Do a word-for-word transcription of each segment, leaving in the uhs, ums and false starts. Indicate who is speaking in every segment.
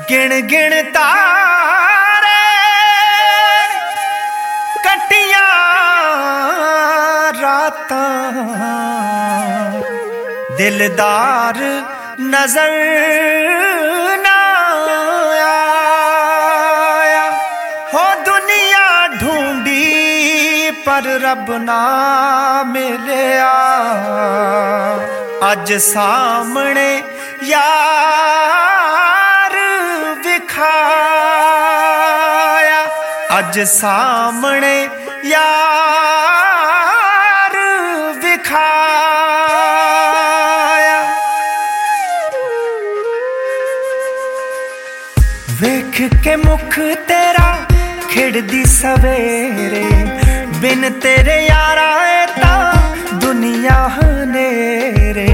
Speaker 1: गिण गिण तारे कटिया रातां दिलदार नजर ना आया हो। दुनिया ढूंढी पर रब ना मिलिया, अज सामने यार विखाया, अज सामने यार विखाया। वेख के मुख तेरा खिड़दी सवेरे, बिन तेरे यारा ता दुनिया नेरे।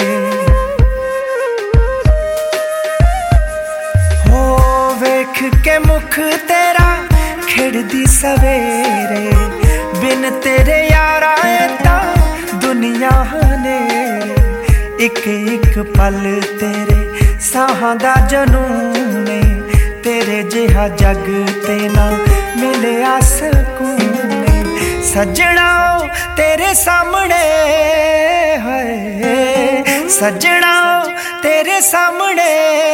Speaker 1: हो वेख के मुख तेरा खिड़दी सवेरे, बिन तेरे यारा ता दुनिया नेरे। इक इक पल तेरे साहां दा जनून, तेरे जिहा जग ते ना मिलिया सकून। सजना तेरे सामने है, सजना तेरे सामने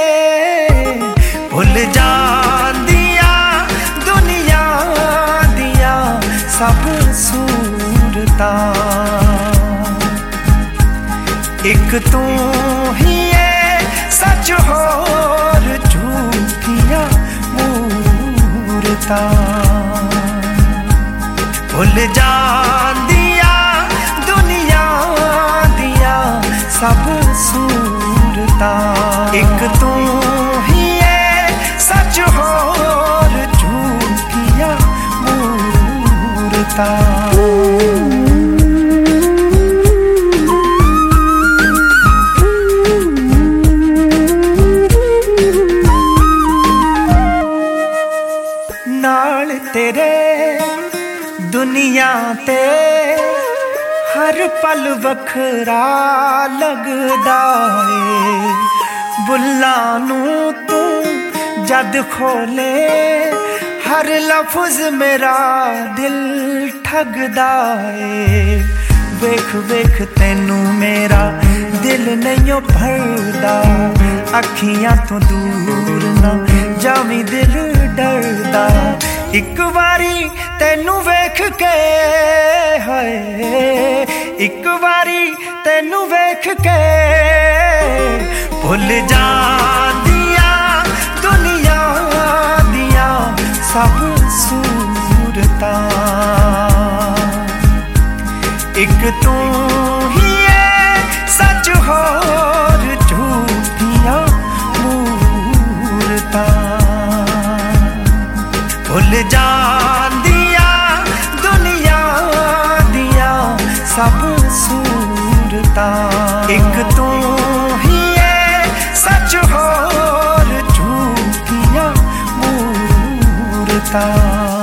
Speaker 1: भुल जांदिया दुनिया दिया सब सूरतां। एक तू ही है सच होर झूठियां मूरतां। भुल जांदिया दुनिया दिया सब सूरतां। एक तू ही है सच होर झूठियां मूरतां। नाल तेरे दुनिया ते हर पल वखरा लगदा ए। बुल्लां नूं तू जद खोले हर लफ्ज मेरा दिल ठगदा ए। वेख वेख तैनू मेरा दिल नहीं भरदा, अखियां तो दूर ना जावी दिल डरदा। एक बारी तैनू वेख के हाय, एक बारी तैनू वेख के भुल जांदिया दुनिया दिया सब सूरतां। एक तू ही है सच होर झूठियां मूरतां। भुल जांदिया दुनिया दिया सब सूरतां। एक तू ही है सच होर झूठियां मूरतां।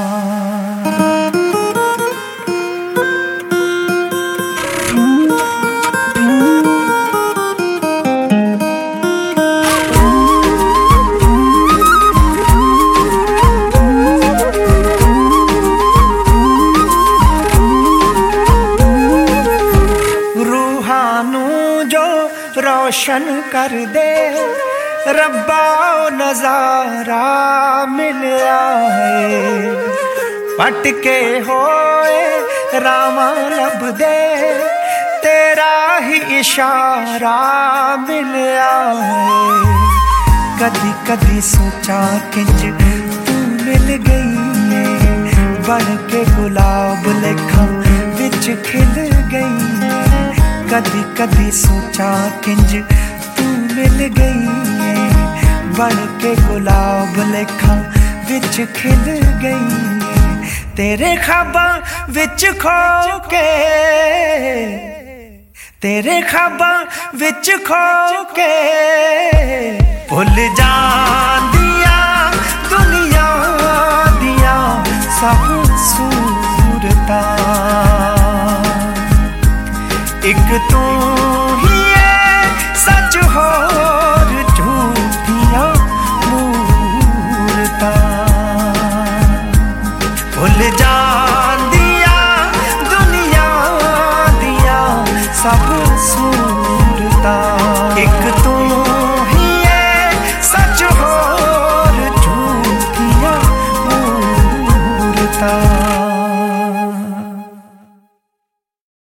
Speaker 1: रोशन कर दे रब्बा नजारा मिलिया है। भटके होए रामा लब दे तेरा ही इशारा मिलिया है। कदी कदी सोचा किंज तू मिल गई है, बन के गुलाब लेखा विच खिल गई है। कदी कदी सोचा किंज तू मिल गई है, बन के गुलाब लेखा विच खिल गई है। तेरे ख्वाबां विच खो के, तेरे ख्वाबां विच खो के भुल जांदिया दुनिया दिया सब सूरतां। एक तू ही है सच होर झूठियां मूरतां। भुल जांदिया दुनिया दिया सब सू